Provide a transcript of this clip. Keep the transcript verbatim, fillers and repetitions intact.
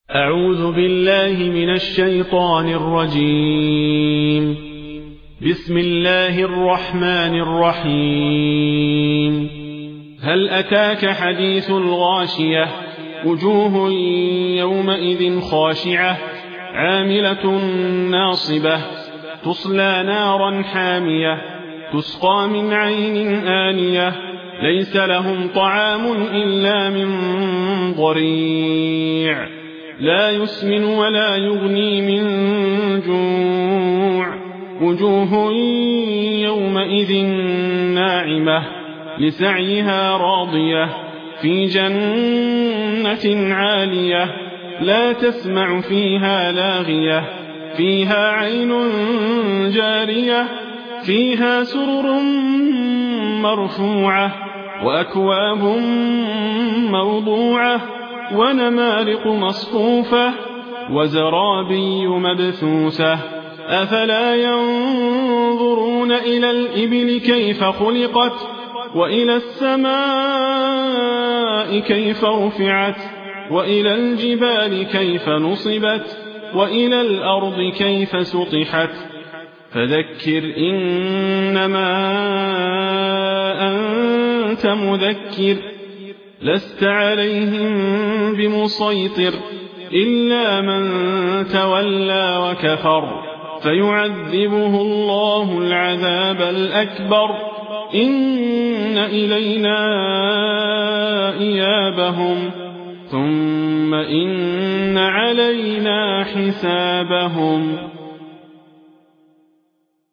أعوذ بالله من الشيطان الرجيم. بسم الله الرحمن الرحيم. هل أتاك حديث الغاشية؟ وجوه يومئذ خاشعة عاملة ناصبة تصلى نارا حامية تسقى من عين آنية ليس لهم طعام إلا من ضريع لا يسمن ولا يغني من جوع. وجوه يومئذ ناعمة لسعيها راضية في جنة عالية لا تسمع فيها لاغية فيها عين جارية فيها سرر مرفوعة وأكواب موضوعة ونمارق مصفوفة وزرابي مبثوثة. أفلا ينظرون إلى الإبل كيف خلقت وإلى السماء كيف رفعت وإلى الجبال كيف نصبت وإلى الأرض كيف سطحت. فذكر إنما أنت مذكر لست عليهم بمسيطر إلا من تولى وكفر فيعذبه الله العذاب الأكبر. إن إلينا إيابهم ثم إن علينا حسابهم.